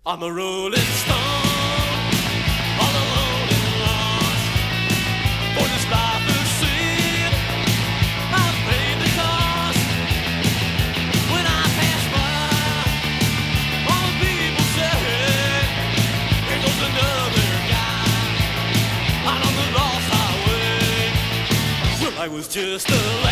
I'm a rolling stone, all alone and lost. For this life of sin, I've paid the cost. When I pass by, all the people say, here goes another guy out on the lost highway. Well, I was just a